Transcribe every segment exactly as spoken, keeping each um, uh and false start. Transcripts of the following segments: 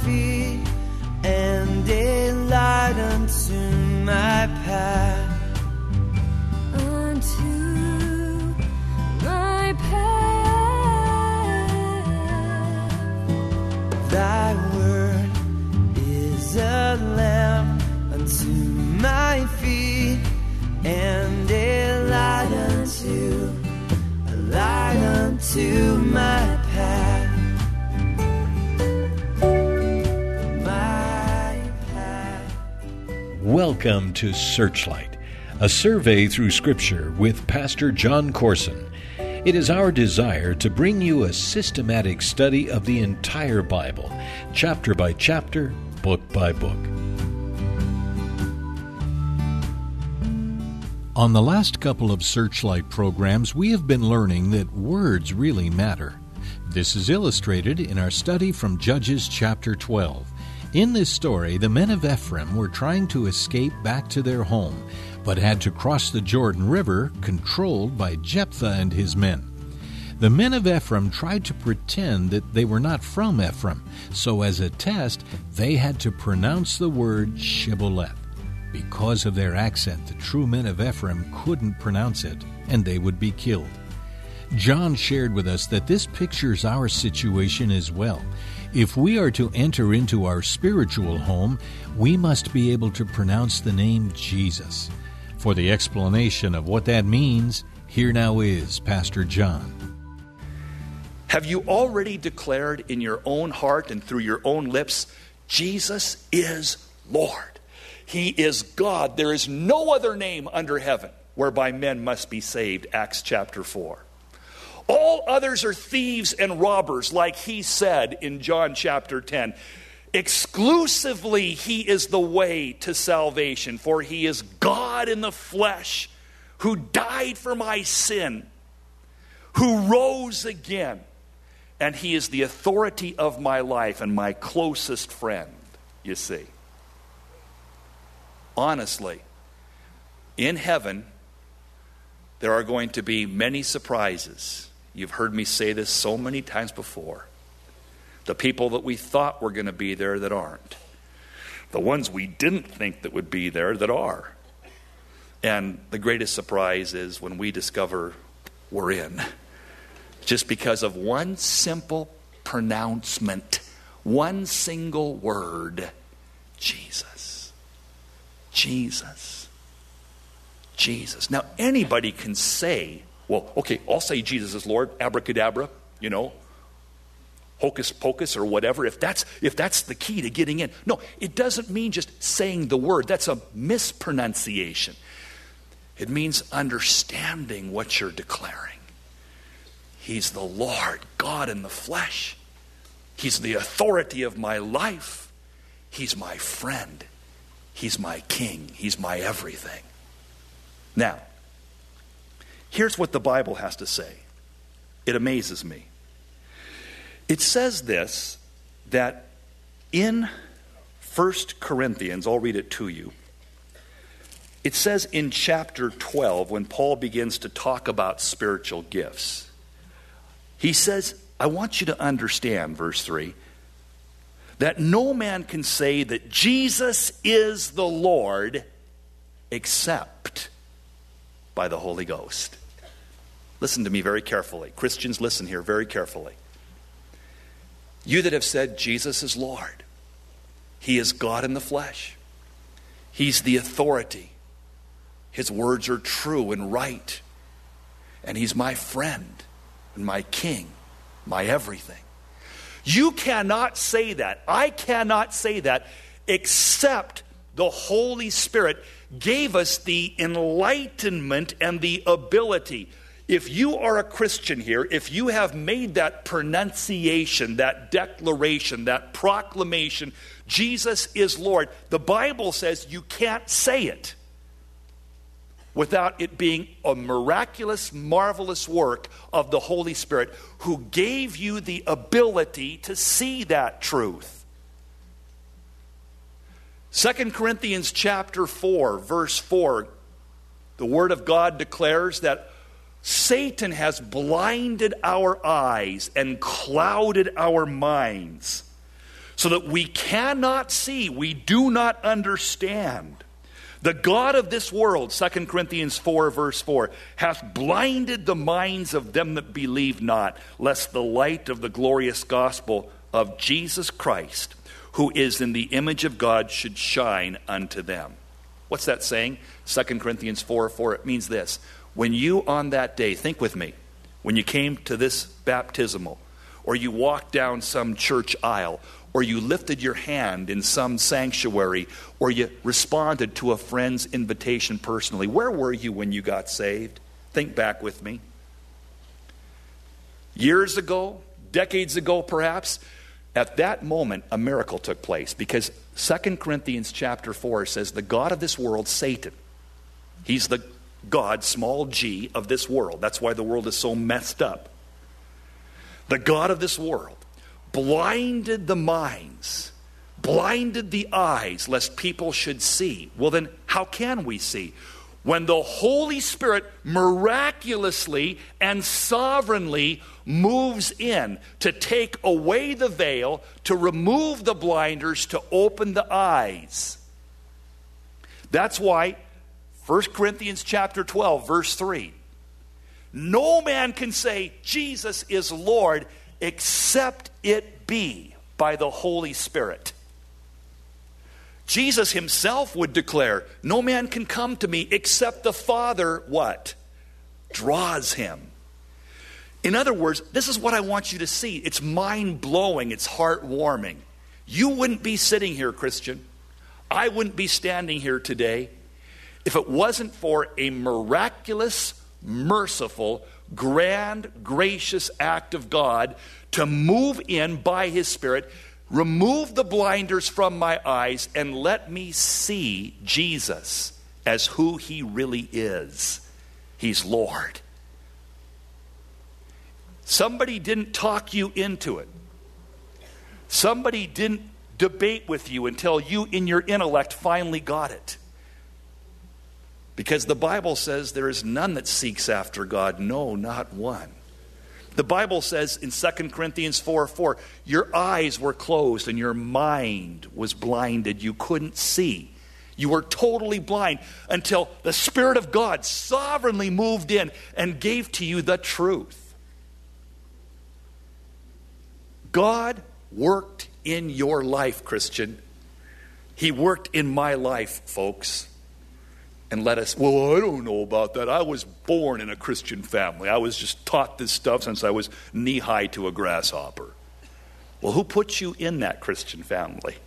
feet and a light unto my path. Unto my path. Thy word is a lamp unto my feet and a light unto, a light unto my path. My path. Welcome to Searchlight, a survey through Scripture with Pastor John Corson. It is our desire to bring you a systematic study of the entire Bible, chapter by chapter, book by book. On the last couple of Searchlight programs, we have been learning that words really matter. This is illustrated in our study from Judges chapter twelve. In this story, the men of Ephraim were trying to escape back to their home, but had to cross the Jordan River, controlled by Jephthah and his men. The men of Ephraim tried to pretend that they were not from Ephraim, so as a test, they had to pronounce the word Shibboleth. Because of their accent, the true men of Ephraim couldn't pronounce it, and they would be killed. John shared with us that this pictures our situation as well. If we are to enter into our spiritual home, we must be able to pronounce the name Jesus. For the explanation of what that means, here now is Pastor John. Have you already declared in your own heart and through your own lips, Jesus is Lord? He is God. There is no other name under heaven whereby men must be saved, Acts chapter four. All others are thieves and robbers, like he said in John chapter ten. Exclusively, he is the way to salvation, for he is God in the flesh, who died for my sin, who rose again, and he is the authority of my life and my closest friend, you see. Honestly, in heaven, there are going to be many surprises. You've heard me say this so many times before. The people that we thought were going to be there that aren't. The ones we didn't think that would be there that are. And the greatest surprise is when we discover we're in. Just because of one simple pronouncement. One single word. Jesus. Jesus. Jesus. Now, anybody can say, well, okay, I'll say Jesus is Lord, abracadabra, you know, hocus pocus or whatever, if that's if that's the key to getting in. No, it doesn't mean just saying the word. That's a mispronunciation. It means understanding what you're declaring. He's the Lord, God in the flesh. He's the authority of my life. He's my friend. He's my king. He's my everything. Now, here's what the Bible has to say. It amazes me. It says this, that in First Corinthians, I'll read it to you. It says in chapter twelve, when Paul begins to talk about spiritual gifts, he says, I want you to understand, verse three, that no man can say that Jesus is the Lord except by the Holy Ghost. Listen to me very carefully. Christians, listen here very carefully. You that have said Jesus is Lord, he is God in the flesh. He's the authority. His words are true and right. And he's my friend and my king, my everything. You cannot say that. I cannot say that except the Holy Spirit gave us the enlightenment and the ability. If you are a Christian here, if you have made that pronunciation, that declaration, that proclamation, Jesus is Lord, the Bible says you can't say it without it being a miraculous, marvelous work of the Holy Spirit who gave you the ability to see that truth. Second Corinthians chapter four, verse four, the Word of God declares that Satan has blinded our eyes and clouded our minds so that we cannot see, we do not understand. The God of this world, Second Corinthians four, verse four, hath blinded the minds of them that believe not, lest the light of the glorious gospel of Jesus Christ, who is in the image of God, should shine unto them. What's that saying? Second Corinthians four, four. It means this. When you on that day, think with me, when you came to this baptismal, or you walked down some church aisle, or you lifted your hand in some sanctuary, or you responded to a friend's invitation personally, where were you when you got saved? Think back with me. Years ago, decades ago perhaps, at that moment a miracle took place, because Second Corinthians chapter four says the God of this world, Satan, he's the God, small g, of this world. That's why the world is so messed up. The God of this world blinded the minds, blinded the eyes, lest people should see. Well, then how can we see? When the Holy Spirit miraculously and sovereignly moves in to take away the veil, to remove the blinders, to open the eyes. That's why First Corinthians chapter twelve, verse three. No man can say Jesus is Lord except it be by the Holy Spirit. Jesus himself would declare, no man can come to me except the Father, what? Draws him. In other words, this is what I want you to see. It's mind-blowing. It's heartwarming. You wouldn't be sitting here, Christian. I wouldn't be standing here today if it wasn't for a miraculous, merciful, grand, gracious act of God to move in by his Spirit, remove the blinders from my eyes, and let me see Jesus as who he really is. He's Lord. Somebody didn't talk you into it. Somebody didn't debate with you until you in your intellect finally got it. Because the Bible says there is none that seeks after God, no, not one. The Bible says in Second Corinthians four four, your eyes were closed and your mind was blinded. You couldn't see. You were totally blind until the Spirit of God sovereignly moved in and gave to you the truth. God worked in your life, Christian. He worked in my life, folks. And let us, well, I don't know about that. I was born in a Christian family. I was just taught this stuff since I was knee-high to a grasshopper. Well, who put you in that Christian family?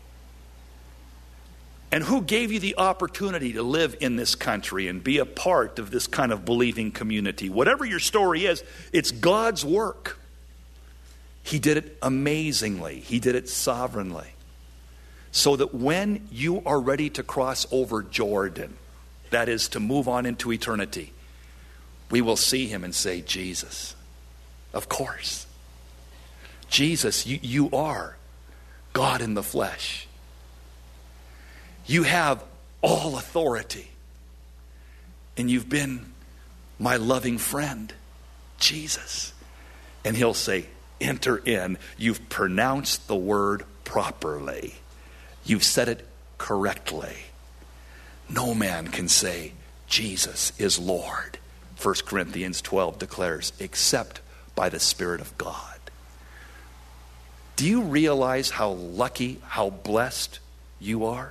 And who gave you the opportunity to live in this country and be a part of this kind of believing community? Whatever your story is, it's God's work. He did it amazingly. He did it sovereignly. So that when you are ready to cross over Jordan, that is, to move on into eternity, we will see him and say, Jesus, of course. Jesus, you, you are God in the flesh. You have all authority. And you've been my loving friend, Jesus. And he'll say, enter in. You've pronounced the word properly. You've said it correctly. No man can say Jesus is Lord, First Corinthians twelve declares, except by the Spirit of God. Do you realize how lucky, how blessed you are?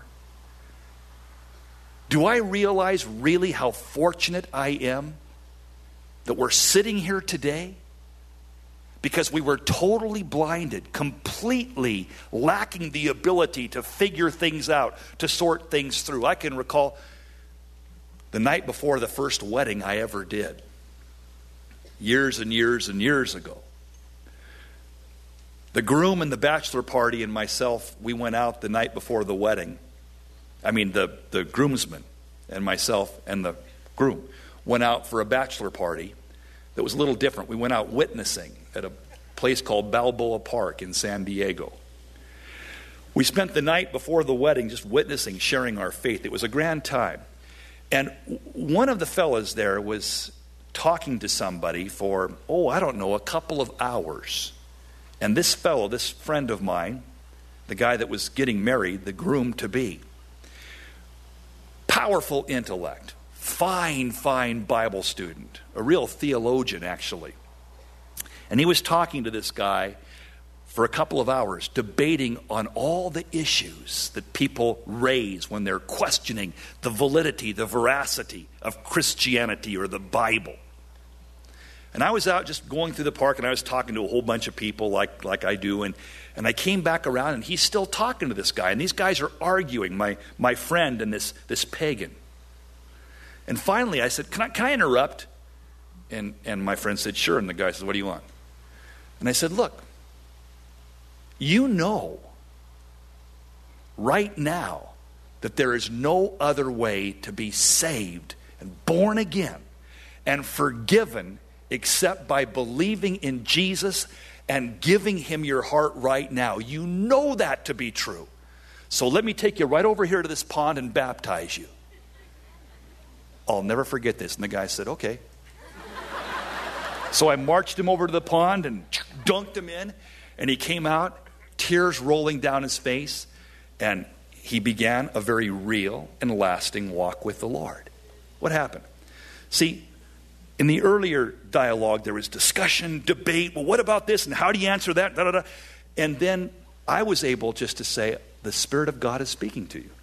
Do I realize really how fortunate I am that we're sitting here today? Because we were totally blinded, completely lacking the ability to figure things out, to sort things through. I can recall the night before the first wedding I ever did, years and years and years ago. The groom and the bachelor party and myself, we went out the night before the wedding. I mean, the, the groomsman and myself and the groom went out for a bachelor party that was a little different. We went out witnessing at a place called Balboa Park in San Diego. We spent the night before the wedding just witnessing, sharing our faith. It was a grand time. And one of the fellas there was talking to somebody for, oh, I don't know, a couple of hours. And this fellow, this friend of mine, the guy that was getting married, the groom-to-be. Powerful intellect, fine, fine Bible student, a real theologian, actually. And he was talking to this guy for a couple of hours, debating on all the issues that people raise when they're questioning the validity, the veracity of Christianity or the Bible. And I was out just going through the park, and I was talking to a whole bunch of people like, like I do, and, and I came back around, and he's still talking to this guy, and these guys are arguing, my, my friend and this, this pagan. And finally I said, can I, can I interrupt? And, and my friend said, sure. And the guy said, what do you want? And I said, look, you know right now that there is no other way to be saved and born again and forgiven except by believing in Jesus and giving him your heart right now. You know that to be true. So let me take you right over here to this pond and baptize you. I'll never forget this. And the guy said, okay. So I marched him over to the pond and dunked him in, and he came out, tears rolling down his face, and he began a very real and lasting walk with the Lord. What happened? See, in the earlier dialogue, there was discussion, debate. Well, what about this? And how do you answer that? Da, da, da. And then I was able just to say, the Spirit of God is speaking to you.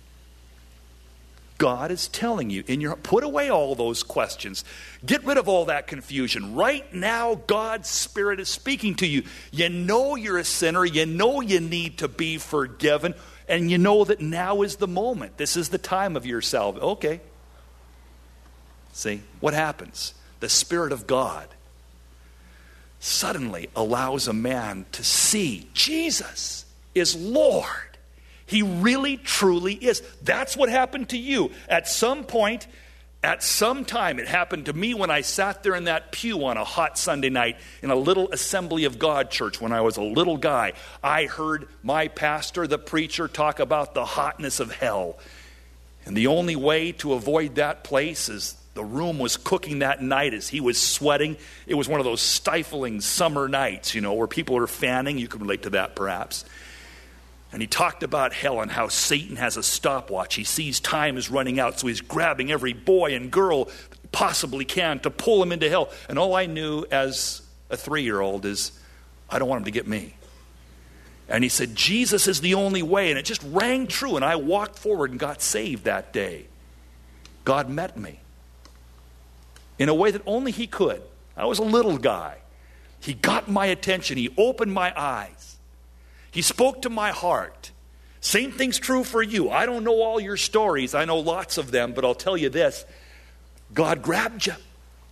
God is telling you in your, put away all those questions. Get rid of all that confusion. Right now, God's Spirit is speaking to you. You know you're a sinner. You know you need to be forgiven. And you know that now is the moment. This is the time of your salvation. Okay. See, what happens? The Spirit of God suddenly allows a man to see Jesus is Lord. He really, truly is. That's what happened to you. At some point, at some time, it happened to me when I sat there in that pew on a hot Sunday night in a little Assembly of God church when I was a little guy. I heard my pastor, the preacher, talk about the hotness of hell. And the only way to avoid that place is the room was cooking that night as he was sweating. It was one of those stifling summer nights, you know, where people are fanning. You can relate to that perhaps. And he talked about hell and how Satan has a stopwatch. He sees time is running out, so he's grabbing every boy and girl he possibly can to pull him into hell. And all I knew as a three-year-old is, I don't want him to get me. And he said, Jesus is the only way. And it just rang true. And I walked forward and got saved that day. God met me in a way that only he could. I was a little guy. He got my attention. He opened my eyes. He spoke to my heart. Same thing's true for you. I don't know all your stories. I know lots of them, but I'll tell you this. God grabbed you.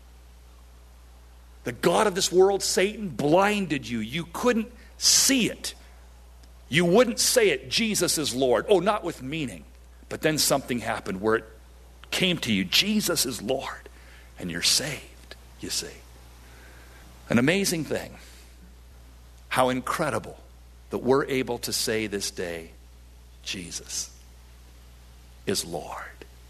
The God of this world, Satan, blinded you. You couldn't see it. You wouldn't say it, Jesus is Lord. Oh, not with meaning. But then something happened where it came to you, Jesus is Lord. And you're saved, you see. An amazing thing. How incredible that we're able to say this day, Jesus is Lord.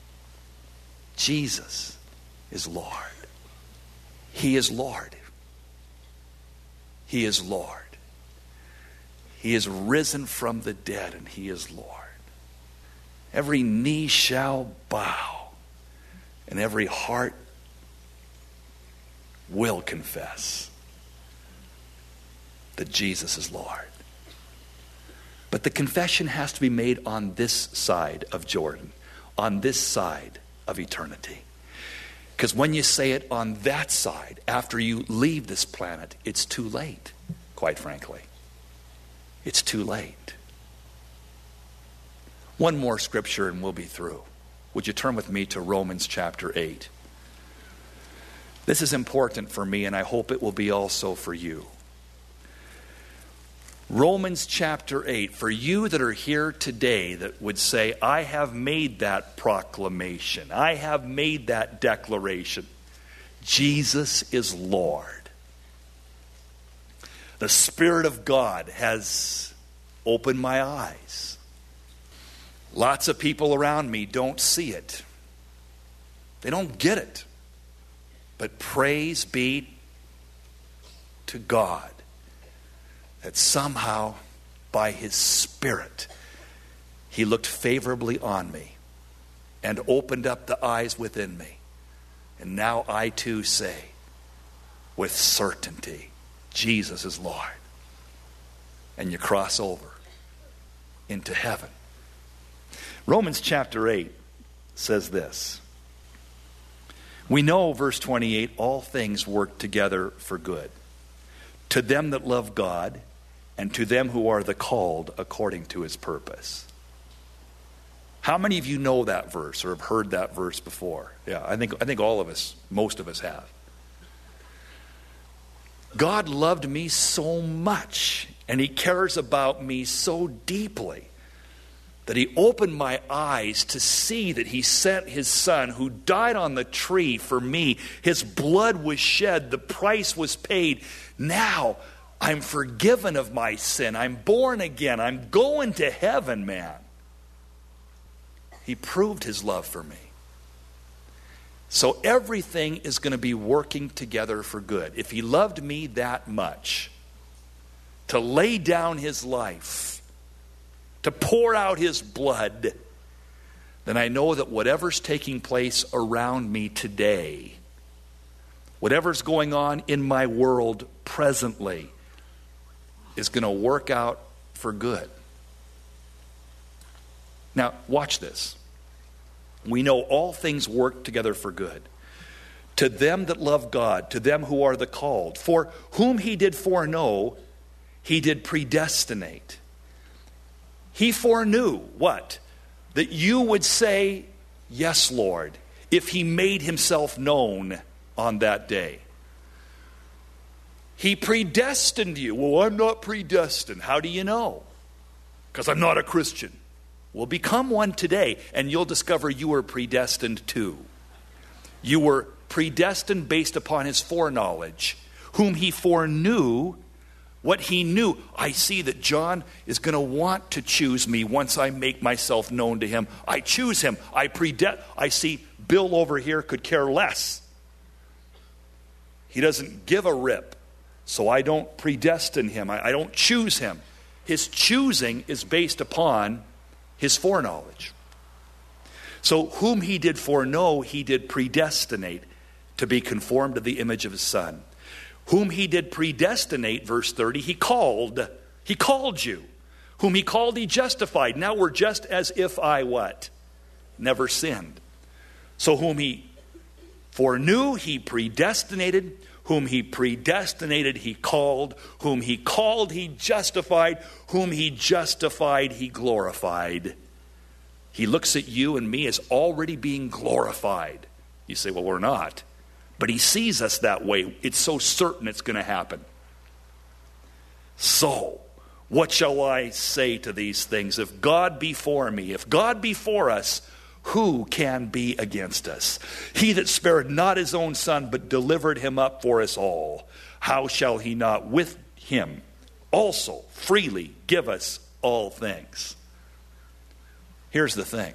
Jesus is Lord. He is Lord. He is Lord. He is risen from the dead, and he is Lord. Every knee shall bow, and every heart will confess that Jesus is Lord. But the confession has to be made on this side of Jordan, on this side of eternity. Because when you say it on that side, after you leave this planet, it's too late, quite frankly. It's too late. One more scripture and we'll be through. Would you turn with me to Romans chapter eight? This is important for me, and I hope it will be also for you. Romans chapter eight, for you that are here today that would say, I have made that proclamation. I have made that declaration. Jesus is Lord. The Spirit of God has opened my eyes. Lots of people around me don't see it. They don't get it. But praise be to God that somehow by his Spirit, he looked favorably on me and opened up the eyes within me. And now I too say, with certainty, Jesus is Lord. And you cross over into heaven. Romans chapter eight says this. We know, verse twenty-eight, all things work together for good, to them that love God, and to them who are the called according to his purpose. How many of you know that verse or have heard that verse before? Yeah, I think I think all of us, most of us have. God loved me so much, and he cares about me so deeply, that he opened my eyes to see that he sent his son who died on the tree for me. His blood was shed. The price was paid. Now I'm forgiven of my sin. I'm born again. I'm going to heaven, man. He proved his love for me. So everything is going to be working together for good. If he loved me that much, to lay down his life, to pour out his blood, then I know that whatever's taking place around me today, whatever's going on in my world presently, is going to work out for good. Now, watch this. We know all things work together for good, to them that love God, to them who are the called. For whom he did foreknow, he did predestinate. He foreknew what? That you would say, yes, Lord, if he made himself known on that day. He predestined you. Well, I'm not predestined. How do you know? Because I'm not a Christian. Well, become one today, and you'll discover you were predestined too. You were predestined based upon his foreknowledge, whom he foreknew. What he knew, I see that John is going to want to choose me once I make myself known to him. I choose him. I prede- I see Bill over here could care less. He doesn't give a rip, so I don't predestine him. I, I don't choose him. His choosing is based upon his foreknowledge. So whom he did foreknow, he did predestinate to be conformed to the image of his Son. Whom he did predestinate, verse thirty, he called. He called you. Whom he called, he justified. Now we're just as if I what? Never sinned. So whom he foreknew, he predestinated. Whom he predestinated, he called. Whom he called, he justified. Whom he justified, he glorified. He looks at you and me as already being glorified. You say, well, we're not. But he sees us that way. It's so certain it's going to happen. So, what shall I say to these things? If God be for me, if God be for us, who can be against us? He that spared not his own son, but delivered him up for us all, how shall he not with him also freely give us all things? Here's the thing.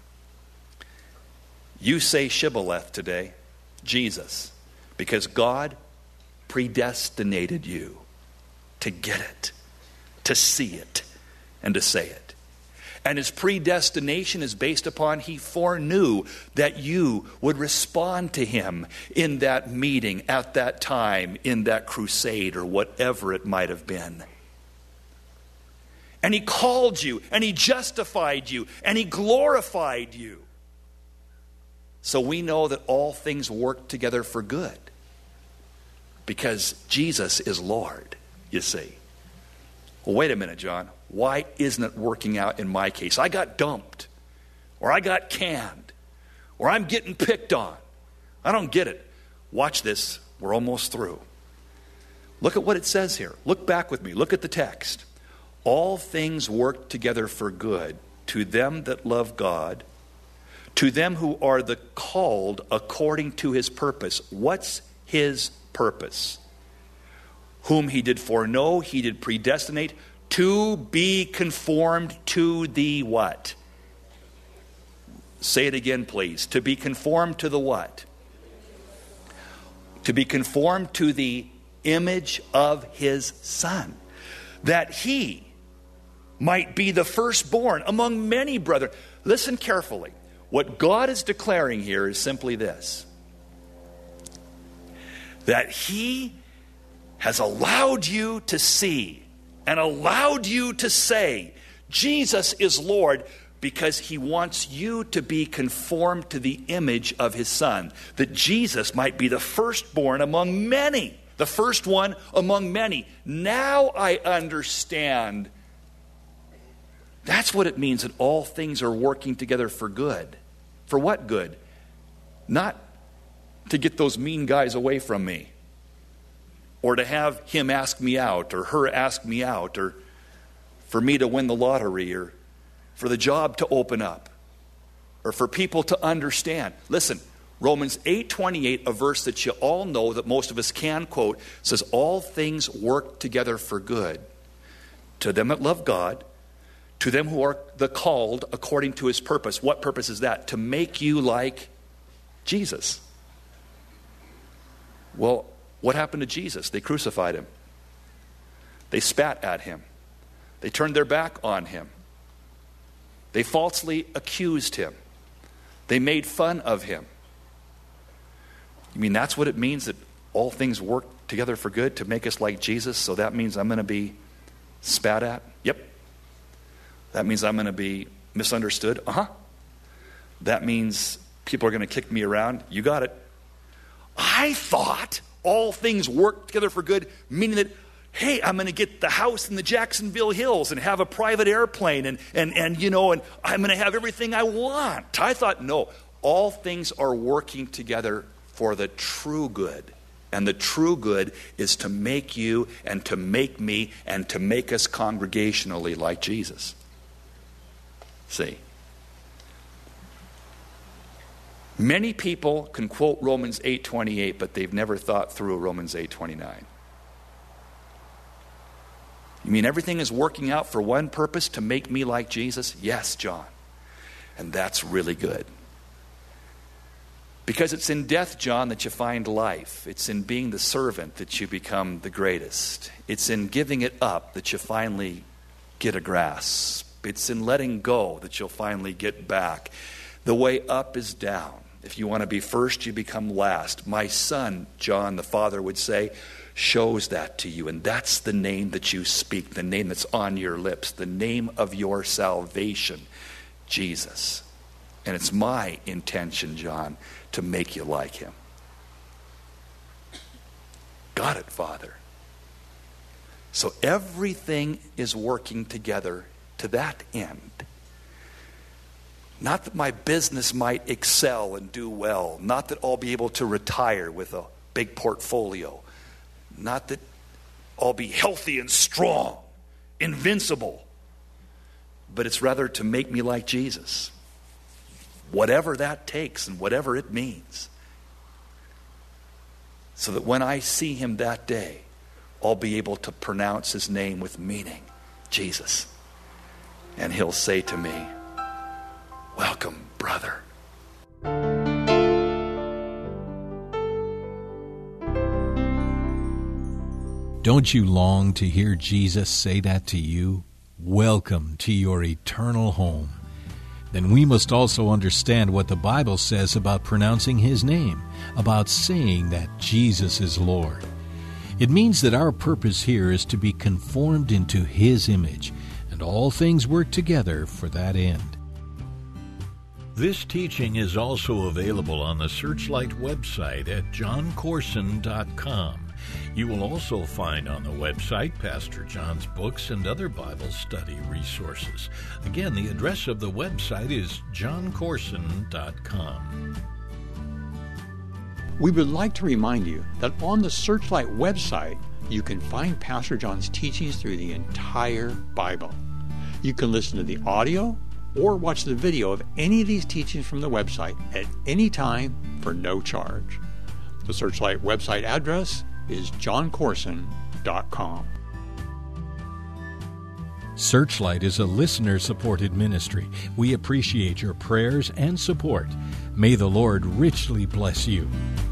You say Shibboleth today, Jesus, because God predestinated you to get it, to see it, and to say it. And his predestination is based upon he foreknew that you would respond to him in that meeting, at that time, in that crusade, or whatever it might have been. And he called you, and he justified you, and he glorified you. So we know that all things work together for good, because Jesus is Lord, you see. Well, wait a minute, John. Why isn't it working out in my case? I got dumped, or I got canned, or I'm getting picked on. I don't get it. Watch this. We're almost through. Look at what it says here. Look back with me. Look at the text. All things work together for good to them that love God, to them who are the called according to his purpose. What's his purpose? Whom he did foreknow, he did predestinate to be conformed to the what? Say it again, please. To be conformed to the what? To be conformed to the image of his Son. That he might be the firstborn among many brethren. Listen carefully. What God is declaring here is simply this: that He has allowed you to see and allowed you to say, Jesus is Lord, because He wants you to be conformed to the image of His Son, that Jesus might be the firstborn among many, the first one among many. Now I understand. That's what it means that all things are working together for good. For what good? Not to get those mean guys away from me, or to have him ask me out, or her ask me out, or for me to win the lottery, or for the job to open up, or for people to understand. Listen, Romans eight twenty-eight, a verse that you all know, that most of us can quote, says, all things work together for good to them that love God, to them who are the called according to His purpose. What purpose is that? To make you like Jesus. Well, what happened to Jesus? They crucified Him. They spat at Him. They turned their back on Him. They falsely accused Him. They made fun of Him. You mean that's what it means, that all things work together for good to make us like Jesus? So that means I'm going to be spat at? Yep. That means I'm going to be misunderstood? Uh-huh. That means people are going to kick me around? You got it. I thought all things work together for good, meaning that, hey, I'm going to get the house in the Jacksonville Hills and have a private airplane and, and, and you know, and I'm going to have everything I want. I thought, no, all things are working together for the true good. And the true good is to make you and to make me and to make us congregationally like Jesus. See? Many people can quote Romans eight twenty-eight, but they've never thought through Romans eight twenty-nine. You mean everything is working out for one purpose, to make me like Jesus? Yes, John. And that's really good. Because it's in death, John, that you find life. It's in being the servant that you become the greatest. It's in giving it up that you finally get a grasp. It's in letting go that you'll finally get back. The way up is down. If you want to be first, you become last. My son, John, the father would say, shows that to you. And that's the name that you speak, the name that's on your lips, the name of your salvation, Jesus. And it's my intention, John, to make you like Him. Got it, Father. So everything is working together to that end. Not that my business might excel and do well. Not that I'll be able to retire with a big portfolio. Not that I'll be healthy and strong, invincible. But it's rather to make me like Jesus. Whatever that takes and whatever it means. So that when I see Him that day, I'll be able to pronounce His name with meaning. Jesus. And He'll say to me, welcome, brother. Don't you long to hear Jesus say that to you? Welcome to your eternal home. Then we must also understand what the Bible says about pronouncing His name, about saying that Jesus is Lord. It means that our purpose here is to be conformed into His image, and all things work together for that end. This teaching is also available on the Searchlight website at john corson dot com. You will also find on the website Pastor John's books and other Bible study resources. Again, the address of the website is john corson dot com. We would like to remind you that on the Searchlight website, you can find Pastor John's teachings through the entire Bible. You can listen to the audio or watch the video of any of these teachings from the website at any time for no charge. The Searchlight website address is john corson dot com. Searchlight is a listener-supported ministry. We appreciate your prayers and support. May the Lord richly bless you.